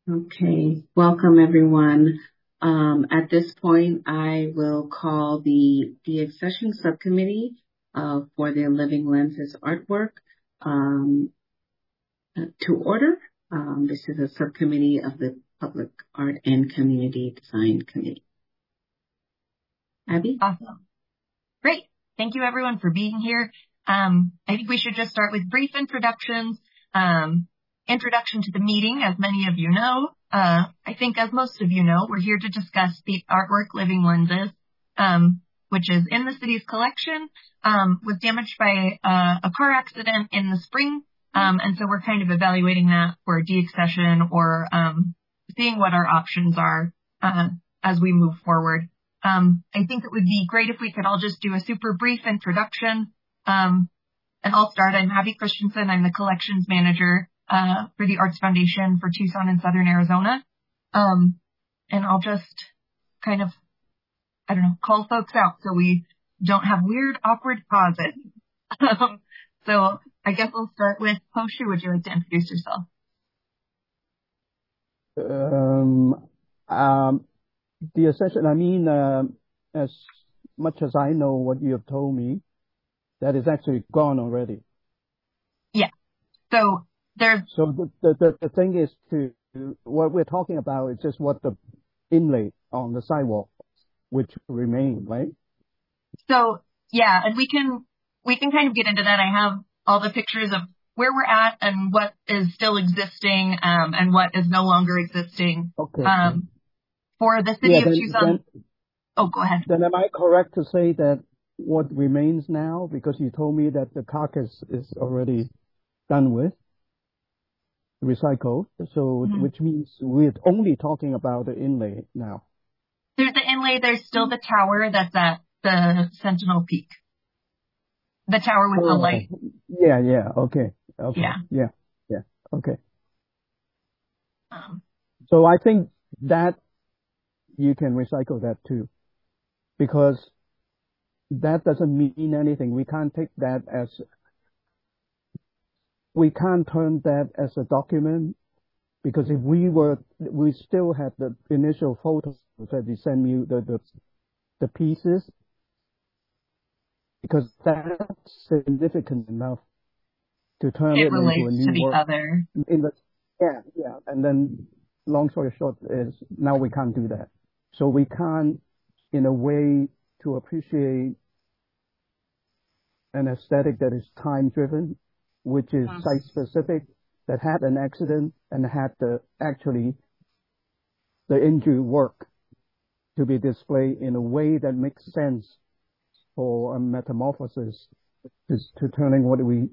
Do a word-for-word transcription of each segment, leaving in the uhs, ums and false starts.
Okay, welcome everyone. Um, at this point, I will call the de-accession subcommittee uh, for the Living Lenses artwork um, to order. Um, this is a subcommittee of the Public Art and Community Design Committee. Abby? Awesome. Great. Thank you everyone for being here. Um, I think we should just start with brief introductions. Um, introduction to the meeting, as many of you know. Uh, I think as most of you know, we're here to discuss the artwork Living Lenses, um, which is in the city's collection, um, was damaged by uh, a car accident in the spring. Um, and so we're kind of evaluating that for de-accession or um, seeing what our options are uh, as we move forward. Um, I think it would be great if we could all just do a super brief introduction. Um, and I'll start. I'm Abby Christensen. I'm the collections manager uh, for the Arts Foundation for Tucson and Southern Arizona. Um, and I'll just kind of, I don't know, call folks out so we don't have weird, awkward pauses. um, so I guess I'll start with Poshu. Would you like to introduce yourself? Um, um, the accession, I mean, uh, as much as I know what you have told me, that is actually gone already. Yeah. So there's... So the, the, the, the thing is to, what we're talking about is just what the inlay on the sidewalk, which remain, right? So, yeah, and we can, we can kind of get into that. I have all the pictures of where we're at and what is still existing, um, and what is no longer existing. Okay. Um, for the city yeah, of then, Tucson. Then, oh, go ahead. Then am I correct to say that what remains now, because you told me that the carcass is already done with, recycled, so mm-hmm. which means we're only talking about the inlay now. There's the inlay, there's still the tower that's at the Sentinel Peak. The tower with oh, the light. Yeah, yeah, okay. Okay. Yeah. Yeah, yeah, okay. Um, so I think that you can recycle that too, because that doesn't mean anything. We can't take that as, we can't turn that as a document, because if we were, we still had the initial photos that you send me, the, the, the pieces, because that's significant enough to turn it, it into a new to the work. other. In the, yeah, yeah. And then long story short is now we can't do that. So we can't, in a way, to appreciate an aesthetic that is time driven, which is mm-hmm. site specific, that had an accident and had the actually the injury work to be displayed in a way that makes sense for a metamorphosis to, to turning what we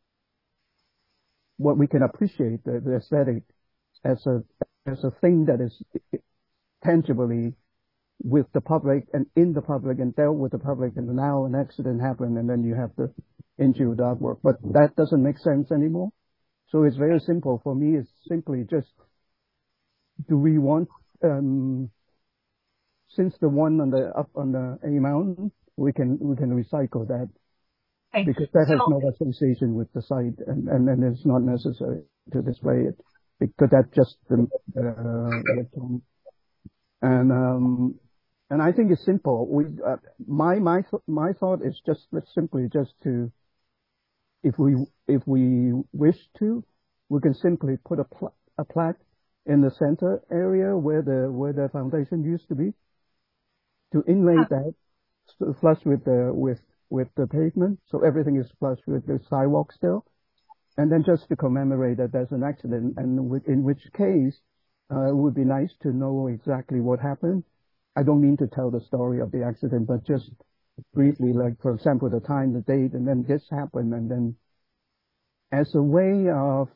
what we can appreciate the, the aesthetic as a as a thing that is tangibly with the public and in the public and dealt with the public, and now an accident happened and then you have the injured artwork. But that doesn't make sense anymore. So it's very simple for me. It's simply just, do we want, um, since the one on the up on the A mountain, we can we can recycle that. Okay. Because that has so, no association with the site, and, and, and it's not necessary to display it, because that's just the uh, and um and I think it's simple. We uh, my my th- my thought is just let's simply just to, if we if we wish to, we can simply put a pl- a plaque in the center area where the where the foundation used to be, to inlay huh. that flush with the with with the pavement, so everything is flush with the sidewalk still, and then just to commemorate that there's an accident, and in which case uh, it would be nice to know exactly what happened. I don't mean to tell the story of the accident, but just briefly, like for example, the time, the date, and then this happened, and then as a way of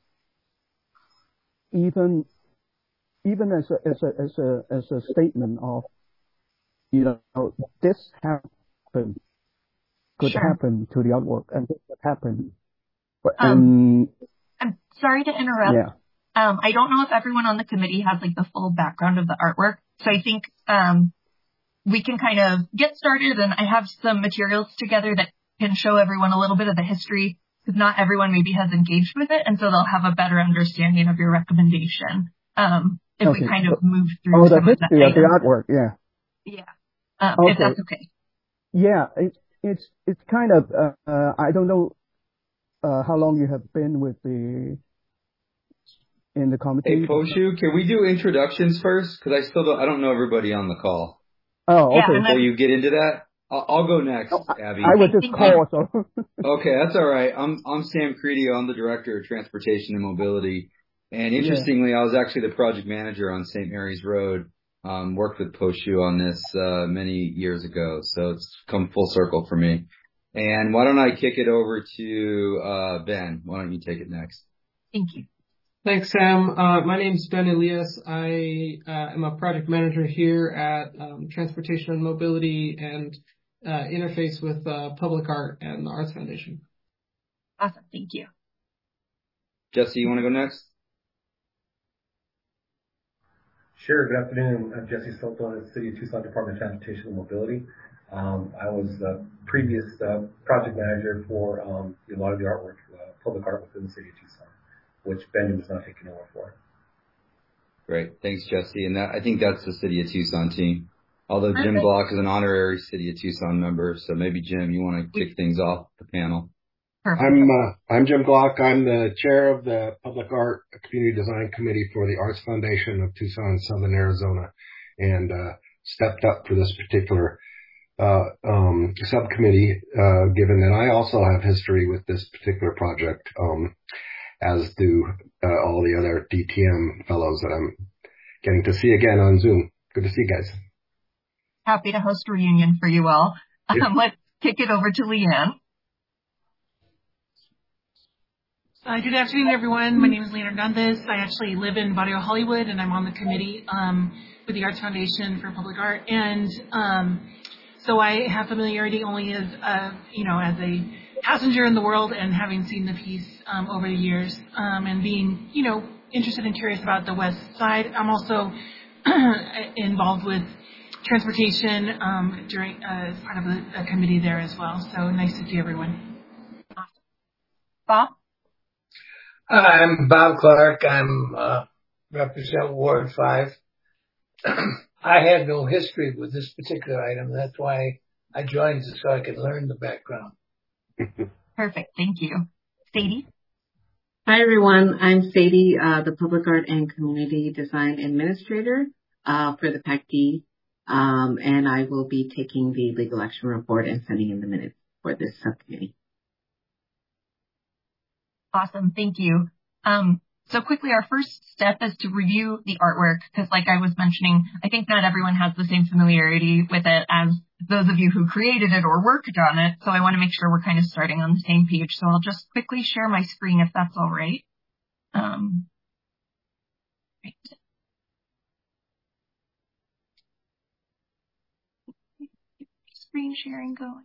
even even as a as a as a as a statement of, you know, this happened. Could sure. happen to the artwork, and this could happen. But, um, um, I'm sorry to interrupt. Yeah. Um, I don't know if everyone on the committee has like the full background of the artwork, so I think um, we can kind of get started. And I have some materials together that can show everyone a little bit of the history, because not everyone maybe has engaged with it, and so they'll have a better understanding of your recommendation. Um, if okay. we kind of move through oh, some the of the history of the items. artwork, yeah. Yeah, um, okay. if that's okay. Yeah, it, it's it's kind of uh, uh, I don't know uh, how long you have been with the in the committee. Hey, Poshu, can we do introductions first? Because I still don't I don't know everybody on the call. Oh, Yeah, okay. and then, Before you get into that, I'll, I'll go next, no, Abby. I, I would just Thank call. you. So Okay, that's all right. I'm I'm Sam Credio. I'm the director of transportation and mobility. And interestingly, I was actually the project manager on Saint Mary's Road. Um, worked with Poshu on this uh, many years ago, so it's come full circle for me. And why don't I kick it over to uh, Ben? Why don't you take it next? Thank you. Thanks, Sam. Uh, my name is Ben Elias. I uh, am a project manager here at um, Transportation and Mobility and uh, interface with uh, Public Art and the Arts Foundation. Awesome. Thank you. Jesse, you want to go next? Sure. Good afternoon. I'm Jesse Soto at the City of Tucson Department of Transportation and Mobility. Um, I was the previous uh, project manager for um, a lot of the artwork, uh, public art within the City of Tucson, which Ben is now taking over for. Great. Thanks, Jesse. And that, I think that's the City of Tucson team. Although Jim Perfect. Block is an honorary City of Tucson member, so maybe Jim, you want to kick things off the panel. Perfect. I'm uh, I'm Jim Glock. I'm the chair of the Public Art Community Design Committee for the Arts Foundation of Tucson, Southern Arizona, and uh, stepped up for this particular uh, um, subcommittee, uh, given that I also have history with this particular project, um, as do uh, all the other D T M fellows that I'm getting to see again on Zoom. Good to see you guys. Happy to host a reunion for you all. Yeah. Um, let's kick it over to Leanne. Uh, good afternoon, everyone. My name is Leanne Hernandez. I actually live in Barrio Hollywood, and I'm on the committee um, with the Arts Foundation for Public Art. And um, so I have familiarity only as, uh, you know, as a passenger in the world and having seen the piece um, over the years um, and being, you know, interested and curious about the West Side. I'm also involved with transportation um, during uh, as part of a, a committee there as well. So nice to see everyone. Bob? I'm Bob Clark. I'm uh, represent Ward five. I had no history with this particular item. That's why I joined so I could learn the background. Perfect. Thank you. Sadie? Hi, everyone. I'm Sadie, uh, the Public Art and Community Design Administrator uh, for the P A C D, um, and I will be taking the legal action report and sending in the minutes for this subcommittee. Awesome. Thank you. Um, so quickly, our first step is to review the artwork because, like I was mentioning, I think not everyone has the same familiarity with it as those of you who created it or worked on it. So I want to make sure we're kind of starting on the same page. So I'll just quickly share my screen if that's all right. Um, right. Screen sharing going.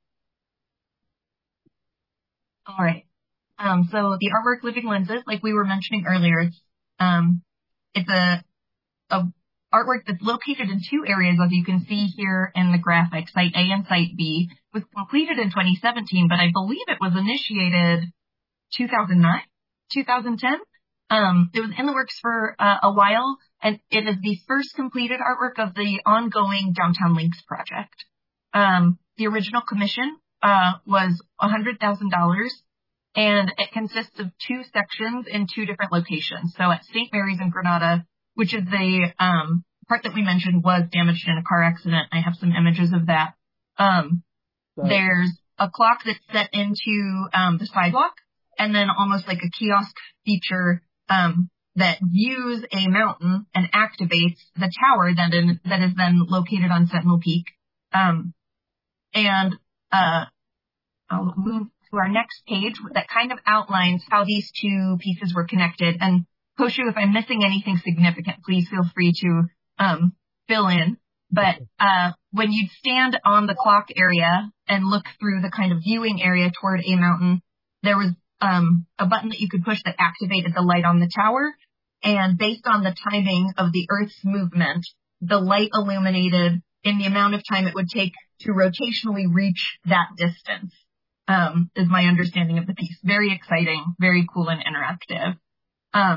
All right. Um, so the artwork Living Lenses, like we were mentioning earlier, um, it's a, a artwork that's located in two areas, as you can see here in the graphic, Site A and Site B. It was completed in twenty seventeen, but I believe it was initiated two thousand nine, two thousand ten. Um, it was in the works for uh, a while, and it is the first completed artwork of the ongoing Downtown Links project. Um, the original commission uh, was one hundred thousand dollars. And it consists of two sections in two different locations. So at Saint Mary's in Granada, which is the um, part that we mentioned was damaged in a car accident. I have some images of that. Um, there's a clock that's set into um, the sidewalk, and then almost like a kiosk feature um, that views a mountain and activates the tower that, in, that is then located on Sentinel Peak. Um, and uh, I'll move to our next page that kind of outlines how these two pieces were connected. And Poshu, if I'm missing anything significant, please feel free to um, fill in. But uh, when you'd stand on the clock area and look through the kind of viewing area toward a mountain, there was um, a button that you could push that activated the light on the tower. And based on the timing of the Earth's movement, the light illuminated in the amount of time it would take to rotationally reach that distance. Um, is my understanding of the piece. Very exciting, very cool and interactive. Um,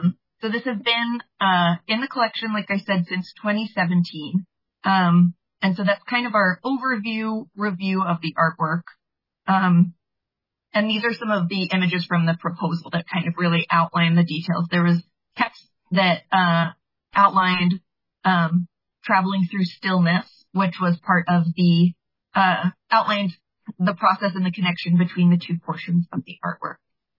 So this has been uh, in the collection, like I said, since twenty seventeen. Um, and so that's kind of our overview review of the artwork. Um, and these are some of the images from the proposal that kind of really outline the details. There was text that uh, outlined um, traveling through stillness, which was part of the uh, outlined the process and the connection between the two portions of the artwork.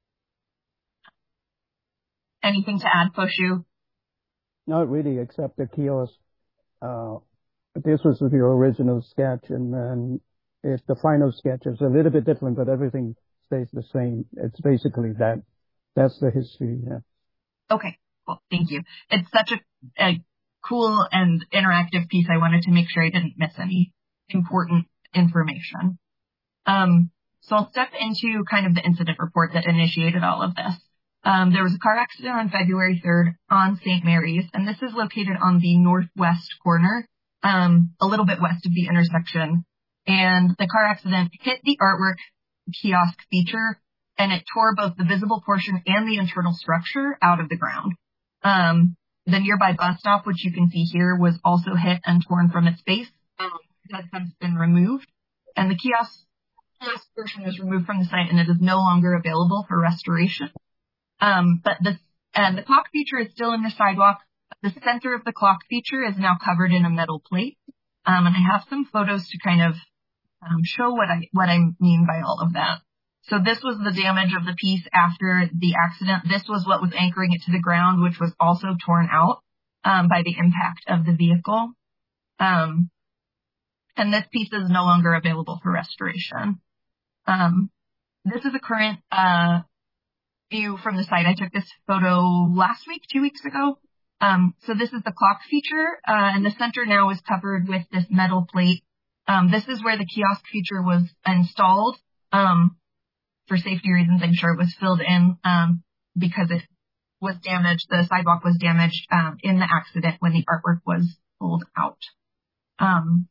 Anything to add, Poshu? Not really, except the kiosk. Uh, this was the original sketch, and then it's the final sketch is a little bit different, but everything stays the same. It's basically that. That's the history. Yeah. Okay. Well, thank you. It's such a, a cool and interactive piece. I wanted to make sure I didn't miss any important information. Um, so I'll step into kind of the incident report that initiated all of this. Um, there was a car accident on February third on Saint Mary's, and this is located on the northwest corner, um, a little bit west of the intersection. And the car accident hit the artwork kiosk feature, and it tore both the visible portion and the internal structure out of the ground. Um, the nearby bus stop, which you can see here, was also hit and torn from its base. Um, that has been removed, and the kiosk, kiosk portion was removed from the site, and it is no longer available for restoration. Um, but the, and the clock feature is still in the sidewalk. The center of the clock feature is now covered in a metal plate. Um, and I have some photos to kind of, um, show what I, what I mean by all of that. So this was the damage of the piece after the accident. This was what was anchoring it to the ground, which was also torn out, um, by the impact of the vehicle. Um, and this piece is no longer available for restoration. Um, this is a current, uh, view from the site. I took this photo last week, two weeks ago. Um, so this is the clock feature, uh, and the center now is covered with this metal plate. Um, this is where the kiosk feature was installed. Um, for safety reasons, I'm sure it was filled in, um, because it was damaged. The sidewalk was damaged, um, in the accident when the artwork was pulled out. Um,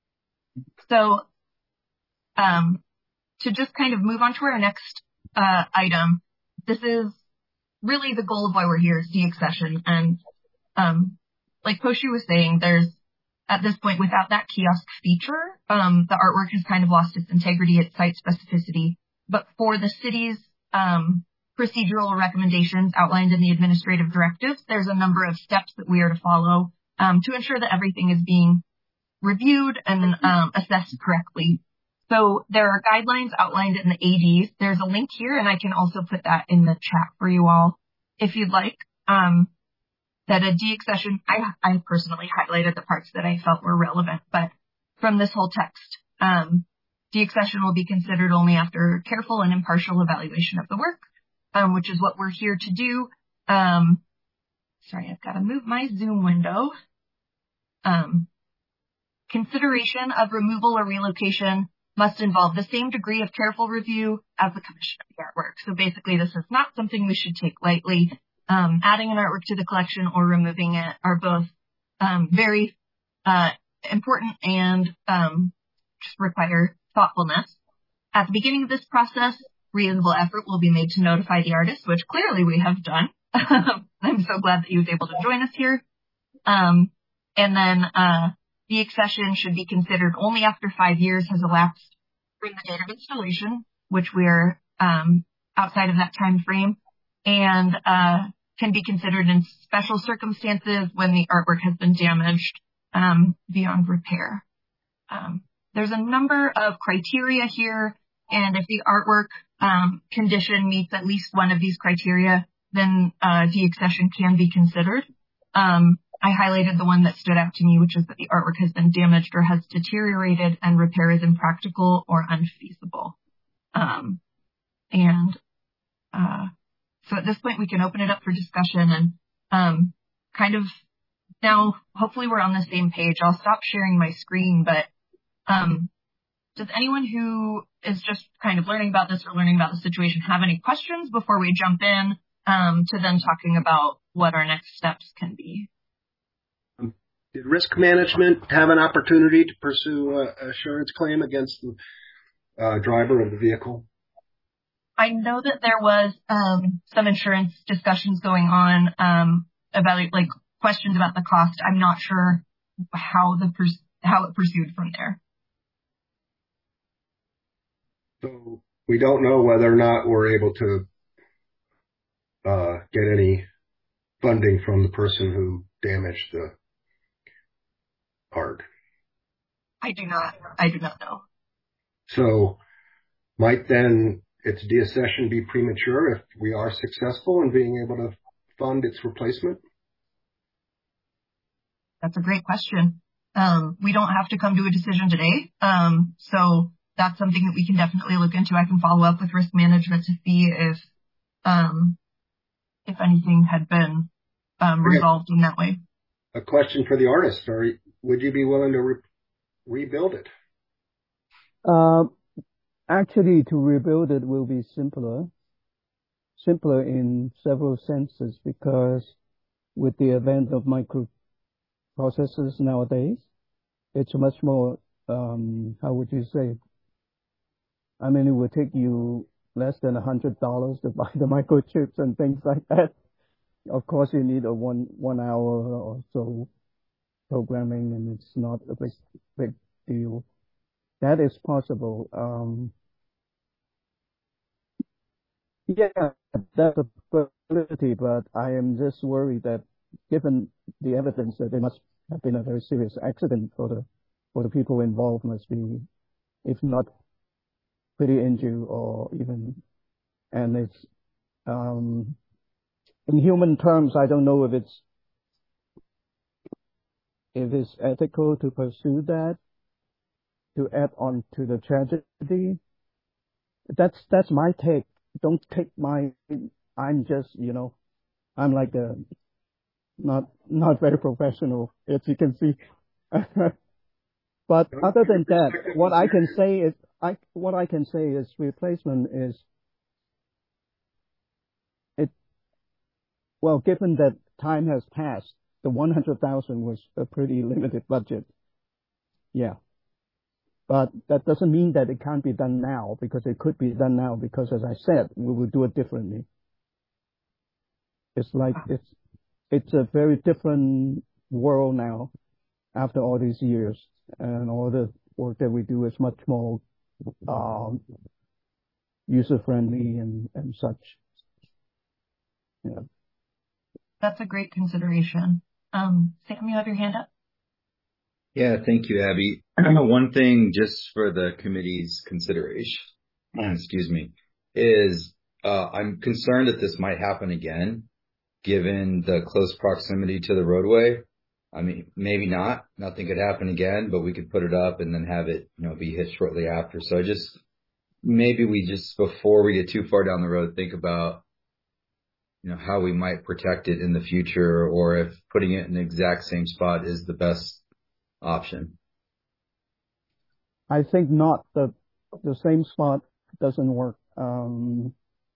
so, um, to just kind of move on to our next, uh, item. This is really the goal of why we're here is deaccession. And, um, like Poshu was saying, there's, at this point, without that kiosk feature, um, the artwork has kind of lost its integrity, its site specificity. But for the city's, um, procedural recommendations outlined in the administrative directives, there's a number of steps that we are to follow, um, to ensure that everything is being reviewed and, um, assessed correctly. So there are guidelines outlined in the A Ds. There's a link here, and I can also put that in the chat for you all if you'd like. Um, that a deaccession, I, I personally highlighted the parts that I felt were relevant, but from this whole text, um, deaccession will be considered only after careful and impartial evaluation of the work, um, which is what we're here to do. Um, sorry, I've got to move my Zoom window. Um, consideration of removal or relocation must involve the same degree of careful review as the commission of the artwork. So basically, this is not something we should take lightly. Um, adding an artwork to the collection or removing it are both um, very uh, important and um, just require thoughtfulness. At the beginning of this process, reasonable effort will be made to notify the artist, which clearly we have done. I'm so glad that he was able to join us here. Um, and then uh, deaccession should be considered only after five years has elapsed from the date of installation, which we're um, outside of that time frame, and uh, can be considered in special circumstances when the artwork has been damaged um, beyond repair. Um, there's a number of criteria here, and if the artwork um, condition meets at least one of these criteria, then uh, deaccession can be considered. Um, I highlighted the one that stood out to me, which is that the artwork has been damaged or has deteriorated and repair is impractical or unfeasible. Um, and uh, so at this point, we can open it up for discussion and um, kind of now, hopefully we're on the same page. I'll stop sharing my screen, but um, does anyone who is just kind of learning about this or learning about the situation have any questions before we jump in um, to then talking about what our next steps can be? Did risk management have an opportunity to pursue an assurance claim against the uh, driver of the vehicle? I know that there was um, some insurance discussions going on um, about like questions about the cost. I'm not sure how the pers- how it pursued from there. So we don't know whether or not we're able to uh, get any funding from the person who damaged the art. I do not. I do not know. So might then its deaccession be premature if we are successful in being able to fund its replacement? That's a great question. Um, we don't have to come to a decision today. Um, so that's something that we can definitely look into. I can follow up with risk management to see if, um, if anything had been, um, resolved in that way. A question for the artist. Are, would you be willing to re- rebuild it? Uh, actually, to rebuild it will be simpler. Simpler in several senses because with the advent of microprocessors nowadays, it's much more, um, how would you say? I mean, it would take you less than a hundred dollars to buy the microchips and things like that. Of course, you need a one, one hour or so programming and it's not a big, big deal. That is possible. Um, yeah, that's a possibility, but I am just worried that given the evidence that there must have been a very serious accident for the, for the people involved must be, if not pretty injured or even, and it's, um, in human terms, I don't know if it's, if it's ethical to pursue that, to add on to the tragedy. That's, that's my take. Don't take my, I'm just, you know, I'm like a, not, not very professional, as you can see. But other than that, what I can say is, I, what I can say is replacement is, it, well, given that time has passed, the one hundred thousand was a pretty limited budget. Yeah. But that doesn't mean that it can't be done now, because it could be done now, because as I said, we will do it differently. It's like, it's, it's a very different world now after all these years, and all the work that we do is much more, um, user friendly and, and such. Yeah. That's a great consideration. Um, Sam, you have your hand up? Yeah, thank you, Abby. One thing just for the committee's consideration, excuse me, is uh, I'm concerned that this might happen again, given the close proximity to the roadway. I mean, maybe not. Nothing could happen again, but we could put it up and then have it, you know, be hit shortly after. So I just, maybe we just, before we get too far down the road, think about, you know, how we might protect it in the future, or if putting it in the exact same spot is the best option. I think not. The the same spot doesn't work. Um,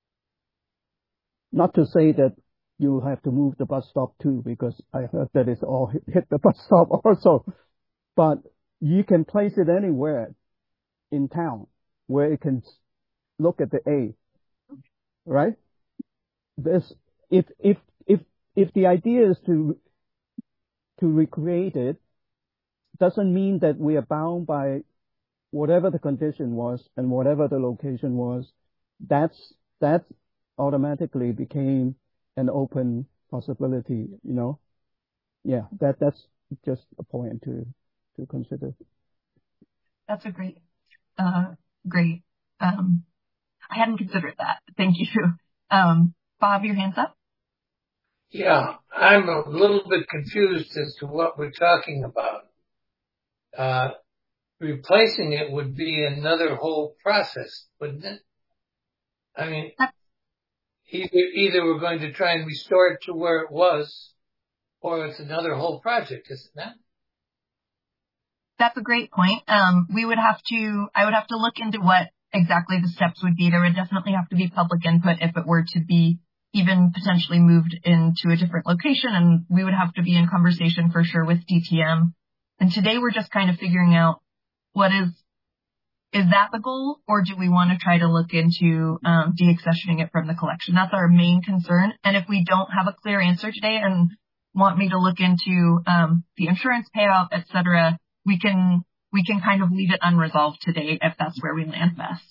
not to say that you have to move the bus stop too, because I heard that it's all hit, hit the bus stop also. But you can place it anywhere in town where it can look at the A, right? This, if if if if the idea is to to recreate it, doesn't mean that we are bound by whatever the condition was and whatever the location was. That's, that automatically became an open possibility, you know? Yeah, that, that's just a point to, to consider. That's a great, uh, great, um, I hadn't considered that. Thank you. Um, Bob, your hand's up? Yeah, I'm a little bit confused as to what we're talking about. Uh, replacing it would be another whole process, wouldn't it? I mean, either, either we're going to try and restore it to where it was, or it's another whole project, isn't that? That's a great point. Um, we would have to, I would have to look into what exactly the steps would be. There would definitely have to be public input if it were to be even potentially moved into a different location, and we would have to be in conversation for sure with D T M. And today we're just kind of figuring out what is is that the goal, or do we want to try to look into um, deaccessioning it from the collection? That's our main concern. And if we don't have a clear answer today and want me to look into um, the insurance payout, et cetera, we can we can kind of leave it unresolved today if that's where we land best.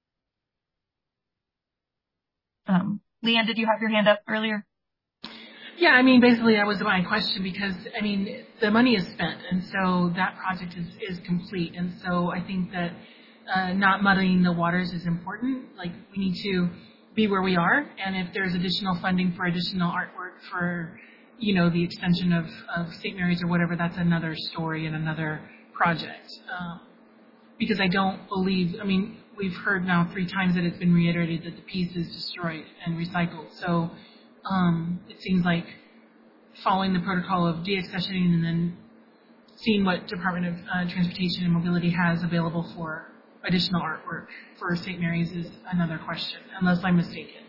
Um, Leanne, did you have your hand up earlier? Yeah, I mean, basically that was my question because, I mean, the money is spent, and so that project is, is complete. And so I think that uh, not muddying the waters is important. Like, we need to be where we are, and if there's additional funding for additional artwork for, you know, the extension of, of Saint Mary's or whatever, that's another story and another project. Um, because I don't believe, I mean, we've heard now three times that it's been reiterated that the piece is destroyed and recycled. So um, it seems like following the protocol of deaccessioning and then seeing what Department of uh, Transportation and Mobility has available for additional artwork for Saint Mary's is another question, unless I'm mistaken.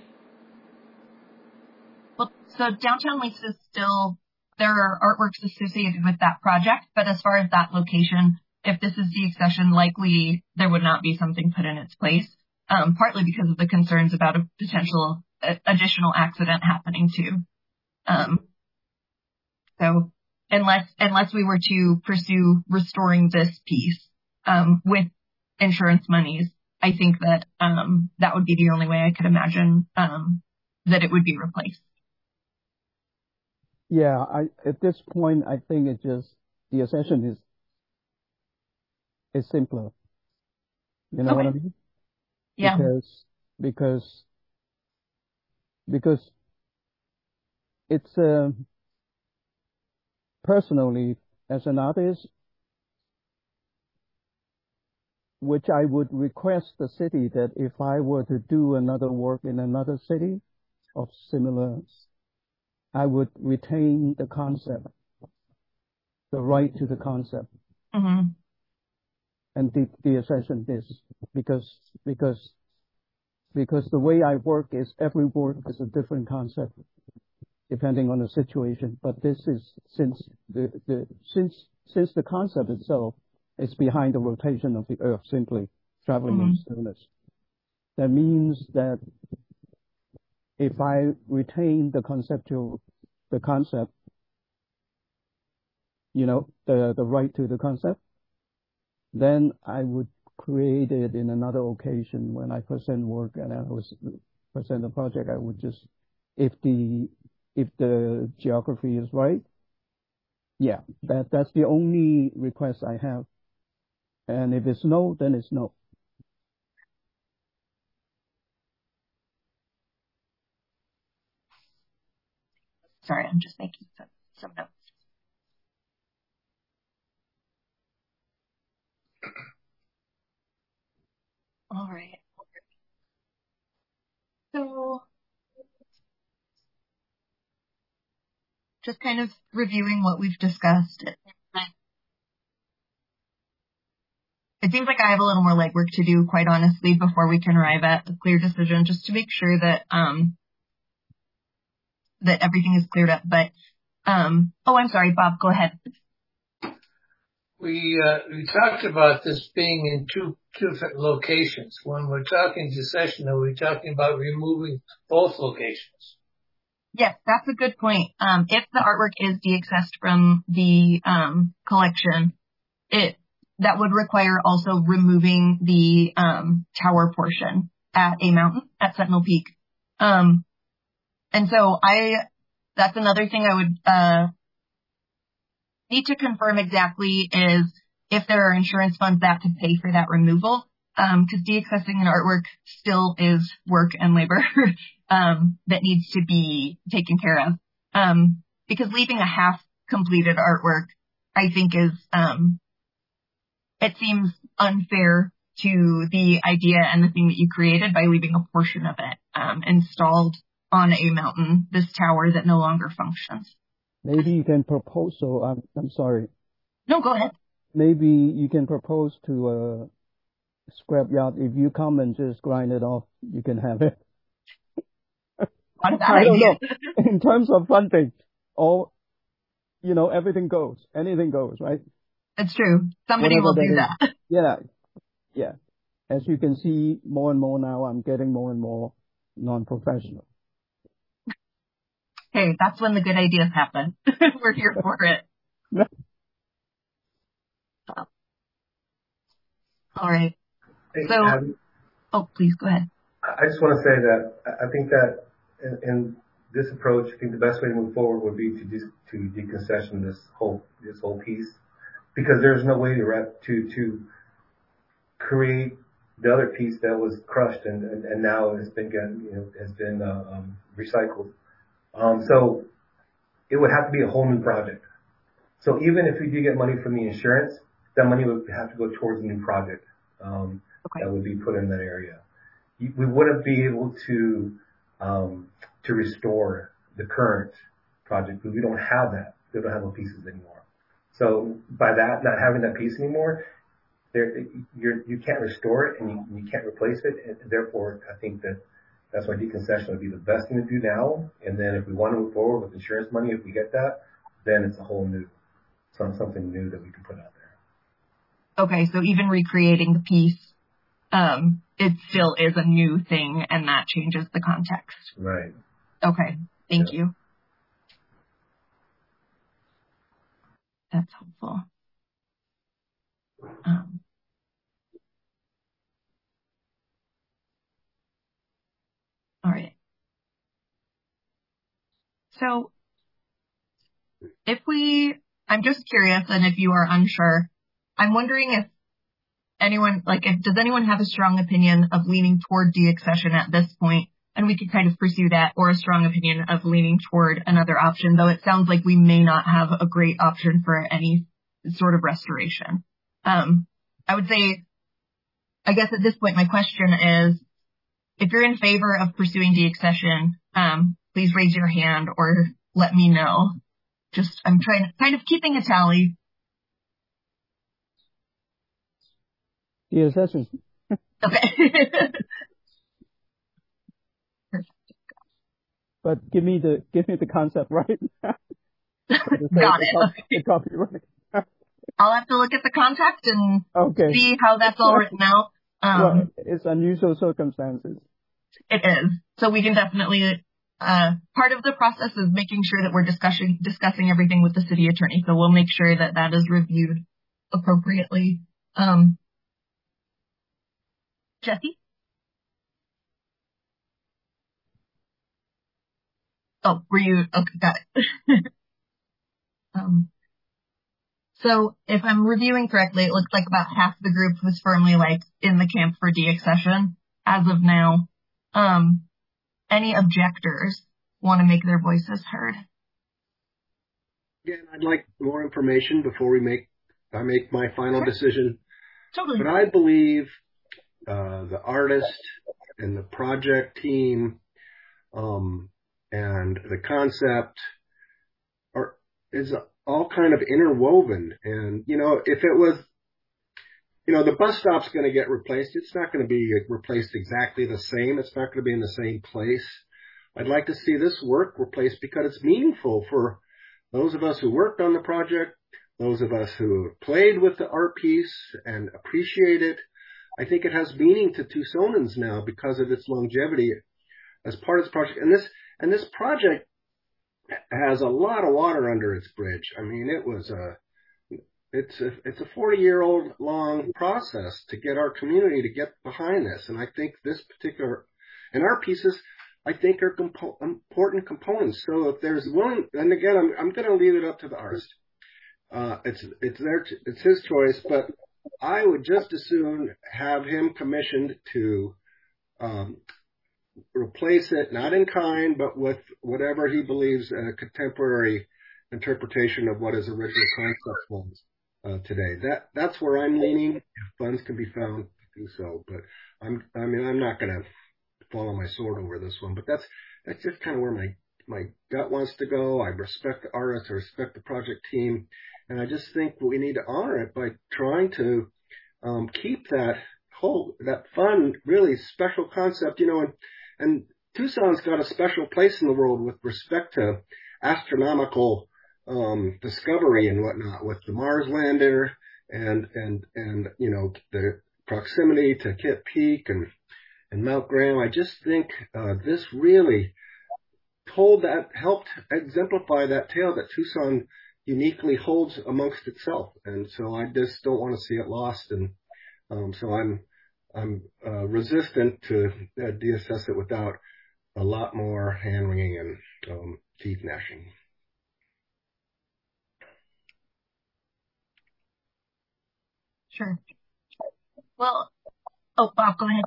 Well, so Downtown Links is still, there are artworks associated with that project, but as far as that location, if this is deaccession, likely there would not be something put in its place, um, partly because of the concerns about a potential uh, additional accident happening too. Um, so unless unless we were to pursue restoring this piece um, with insurance monies, I think that um, that would be the only way I could imagine um, that it would be replaced. Yeah, I, at this point, I think it's just the accession is is simpler. You know Okay. what I mean? Yeah. Because because because it's uh, personally as an artist, which I would request the city that if I were to do another work in another city of similar, I would retain the concept, the right to the concept. Mm-hmm. And the, the accession is because, because, because the way I work is every work is a different concept depending on the situation. But this is since the, the, since, since the concept itself is behind the rotation of the earth, simply traveling Mm-hmm. in stillness. That means that if I retain the conceptual, the concept, you know, the, the right to the concept, then I would create it in another occasion when I present work and I was present the project. I would just, if the, if the geography is right, yeah, that, that's the only request I have. And if it's no, then it's no. Sorry, I'm just making some, some notes. All right. So, just kind of reviewing what we've discussed. It seems like I have a little more legwork to do, quite honestly, before we can arrive at a clear decision, just to make sure that um that everything is cleared up. But um, oh, I'm sorry, Bob. Go ahead. We uh, we talked about this being in two two different locations. When we're talking deaccession, are we talking about removing both locations? Yes, that's a good point. Um, if the artwork is deaccessed from the um, collection, it that would require also removing the um, tower portion at a mountain at Sentinel Peak. Um, and so I, that's another thing I would uh, need to confirm exactly is if there are insurance funds that could pay for that removal, because um, deaccessing an artwork still is work and labor um, that needs to be taken care of. Um, because leaving a half completed artwork, I think is, um, it seems unfair to the idea and the thing that you created by leaving a portion of it um, installed on a mountain, this tower that no longer functions. Maybe you can propose, so I'm, I'm sorry. No, go ahead. Maybe you can propose to a scrapyard. If you come and just grind it off, you can have it. Not a bad I don't idea. know. In terms of funding, all, you know, everything goes. Anything goes, right? It's true. Somebody Whatever will do is. that. Yeah. Yeah. as you can see, more and more now, I'm getting more and more non-professional. Hey, that's when the good ideas happen. We're here for it. Uh, all right. Hey, so, Abby, oh, please go ahead. I just want to say that I think that in, in this approach, I think the best way to move forward would be to just to deconcession this whole this whole piece, because there's no way to rep, to to create the other piece that was crushed and, and, and now has been you know has been uh, um, recycled. Um, so it would have to be a whole new project. So even if we do get money from the insurance, that money would have to go towards a new project um, okay. that would be put in that area. We wouldn't be able to um, to restore the current project because we don't have that. We don't have those pieces anymore. So by that, not having that piece anymore, there you're, you can't restore it and you, you can't replace it. And therefore, I think that that's why deconcession would be the best thing to do now. And then if we want to move forward with insurance money, if we get that, then it's a whole new, something new that we can put out there. Okay, so even recreating the piece, um, it still is a new thing, and that changes the context. Right. Okay, thank yeah. you. That's helpful. Um, all right. So if we, I'm just curious, and if you are unsure, I'm wondering if anyone, like, if, does anyone have a strong opinion of leaning toward deaccession at this point? And we could kind of pursue that, or a strong opinion of leaning toward another option, though it sounds like we may not have a great option for any sort of restoration. Um, I would say, I guess at this point, my question is, if you're in favor of pursuing deaccession, um, please raise your hand or let me know. Just, I'm trying, kind of keeping a tally. Deaccession. Okay. Perfect. But give me the give me the concept right. Got it. The copyright. I'll have to look at the contract and okay. see how that's all written out. Um, well, it's unusual circumstances. It is. So we can definitely, uh, part of the process is making sure that we're discussing, discussing everything with the city attorney. So we'll make sure that that is reviewed appropriately. Um, Jesse? Oh, were you, okay, got it. um, So if I'm reviewing correctly, it looks like about half the group was firmly like in the camp for deaccession as of now. Um, any objectors want to make their voices heard? Again, I'd like more information before we make I make my final sure. decision. Totally. But I believe uh, the artist and the project team um, and the concept are is all kind of interwoven. And, you know, if it was, you know, the bus stop's going to get replaced. It's not going to be replaced exactly the same. It's not going to be in the same place. I'd like to see this work replaced because it's meaningful for those of us who worked on the project, those of us who played with the art piece and appreciate it. I think it has meaning to Tucsonans now because of its longevity as part of this project. And this, and this project has a lot of water under its bridge. I mean, it was a, it's a, it's a forty year old long process to get our community to get behind this. And I think this particular, and our pieces, I think are compo- important components. So if there's one, and again, I'm, I'm going to leave it up to the artist. Uh, it's, it's their, it's his choice, but I would just as soon have him commissioned to, um, replace it, not in kind, but with whatever he believes a contemporary interpretation of what his original concept was uh, today. That that's where I'm leaning. If funds can be found to do so, but I'm I mean I'm not going to fall on my sword over this one. But that's that's just kind of where my my gut wants to go. I respect the artist, I respect the project team, and I just think we need to honor it by trying to um, keep that whole that fun, really special concept, you know, and. And Tucson's got a special place in the world with respect to astronomical um, discovery and whatnot, with the Mars lander and and and you know the proximity to Kit Peak and, and Mount Graham. I just think uh, this really told that, helped exemplify that tale that Tucson uniquely holds amongst itself. And so I just don't want to see it lost. And um, so I'm I'm uh, resistant to uh, deassess it without a lot more hand-wringing and um, teeth gnashing. Sure. Well, oh, Bob, go ahead.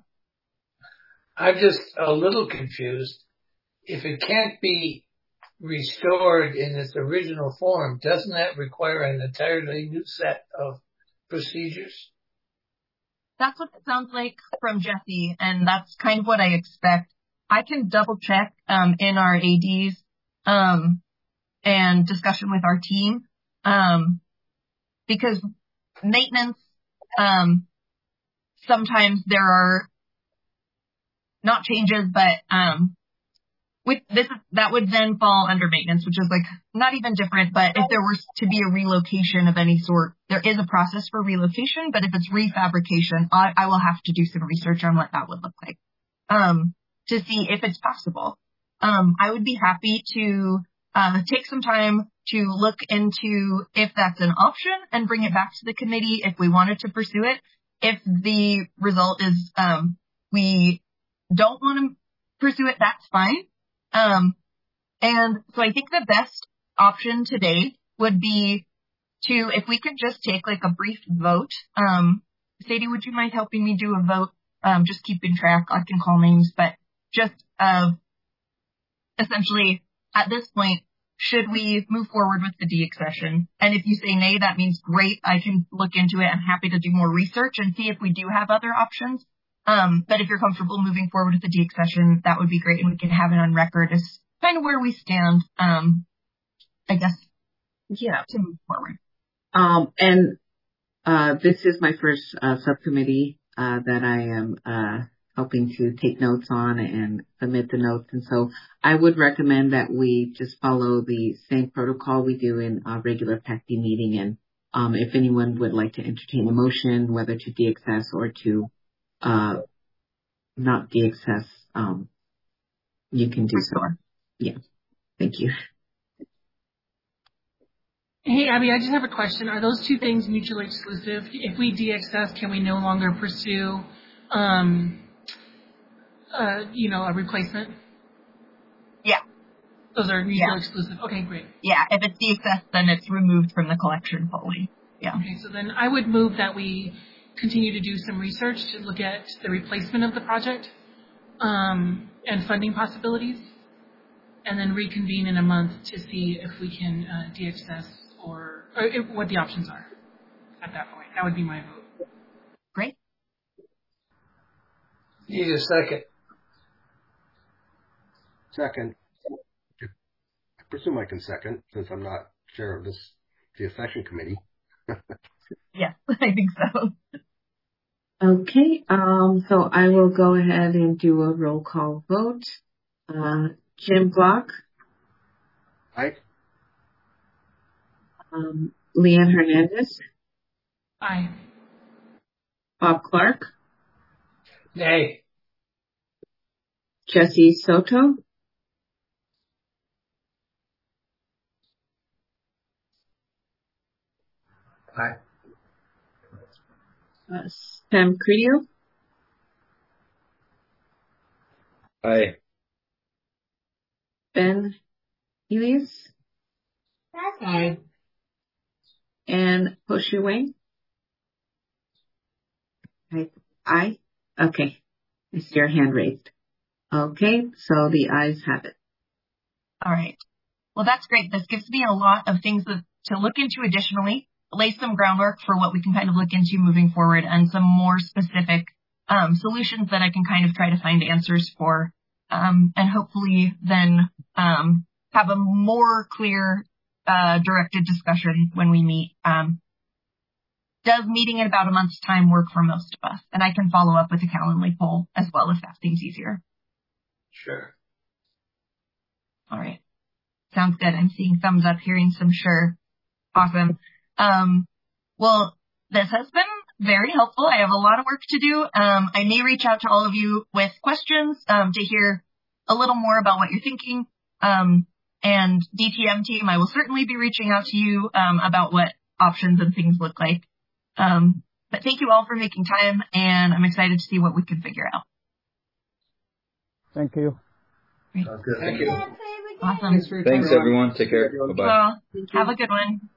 I'm just a little confused. If it can't be restored in its original form, doesn't that require an entirely new set of procedures? That's what it sounds like from Jesse, and that's kind of what I expect. I can double check um, in our A Ds um, and discussion with our team um, because maintenance, um, sometimes there are not changes, but um, with this, that would then fall under maintenance, which is like not even different. But if there were to be a relocation of any sort, there is a process for relocation. But if it's refabrication, I, I will have to do some research on what that would look like um, to see if it's possible. Um, I would be happy to uh, take some time to look into if that's an option and bring it back to the committee if we wanted to pursue it. If the result is um, we don't want to pursue it, that's fine. Um, and so I think the best option today would be to, if we could just take like a brief vote. Um, Sadie, would you mind helping me do a vote? Um, just keeping track. I can call names, but just, uh, essentially at this point, should we move forward with the deaccession? And if you say nay, that means great. I can look into it. I'm happy to do more research and see if we do have other options. Um, but if you're comfortable moving forward with the deaccession, that would be great. And we can have it on record as kind of where we stand, um, I guess, yeah, to move forward. Um, and, uh, this is my first, uh, subcommittee, uh, that I am, uh, helping to take notes on and submit the notes. And so I would recommend that we just follow the same protocol we do in a regular P A C D meeting. And, um, if anyone would like to entertain a motion, whether to deaccess or to Uh, not deaccess, um, you can do so. Yeah. Thank you. Hey, Abby, I just have a question. Are those two things mutually exclusive? If we deaccess, can we no longer pursue, um, uh, you know, a replacement? Yeah. Those are mutually yeah. exclusive. Okay, great. Yeah. If it's deaccessed, then it's removed from the collection fully. Yeah. Okay, so then I would move that we continue to do some research to look at the replacement of the project um, and funding possibilities, and then reconvene in a month to see if we can uh, deaccess or, or if, what the options are at that point. That would be my vote. Great. Need a second. Second. I presume I can second since I'm not chair of this deaccession committee. Yes, I think so. Okay, um, so I will go ahead and do a roll call vote. Uh, Jim Block. Aye. Um, Leanne Hernandez. Aye. Bob Clark. Nay. Jesse Soto. Aye. Uh, Sam Credio. Aye. Ben Elias. Aye. And Poshu Wayne. Aye. Aye. Okay. I see your hand raised. Okay, so the ayes have it. All right. Well, that's great. This gives me a lot of things to, to look into additionally, lay some groundwork for what we can kind of look into moving forward, and some more specific um, solutions that I can kind of try to find answers for, um, and hopefully then um, have a more clear, uh, directed discussion when we meet. Um, does meeting in about a month's time work for most of us? And I can follow up with a Calendly poll as well if that seems easier. Sure. All right. Sounds good. I'm seeing thumbs up, hearing some sure. Awesome. Um, well, this has been very helpful. I have a lot of work to do. Um, I may reach out to all of you with questions um, to hear a little more about what you're thinking. Um, and D T M team, I will certainly be reaching out to you um, about what options and things look like. Um, but thank you all for making time, and I'm excited to see what we can figure out. Thank you. Sounds good. Thank you. Awesome. Thanks, for your Thanks time. everyone. Take care. Bye bye. Well, have a good one.